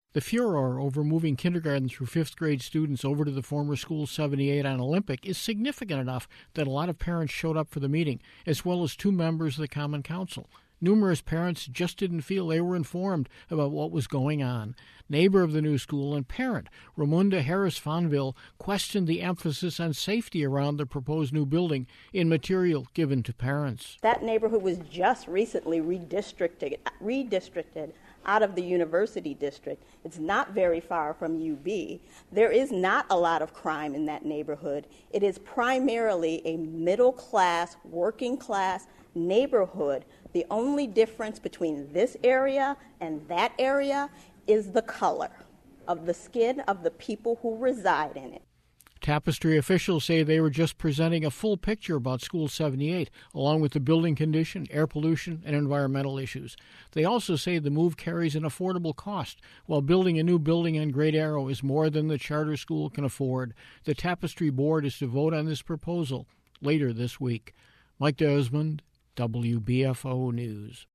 The furor over moving kindergarten through fifth grade students over to the former School 78 on Olympic is significant enough that a lot of parents showed up for the meeting, as well as 2 members of the Common Council. Numerous parents just didn't feel they were informed about what was going on. Neighbor of the new school and parent, Ramunda Harris-Fonville, questioned the emphasis on safety around the proposed new building in material given to parents. That neighborhood was just recently redistricted out of the university district. It's not very far from UB. There is not a lot of crime in that neighborhood. It is primarily a middle-class, working-class neighborhood. The only difference between this area and that area is the color of the skin of the people who reside in it. Tapestry officials say they were just presenting a full picture about School 78, along with the building condition, air pollution, and environmental issues. They also say the move carries an affordable cost. While building a new building on Great Arrow is more than the charter school can afford, the Tapestry board is to vote on this proposal later this week. Mike Desmond, WBFO News.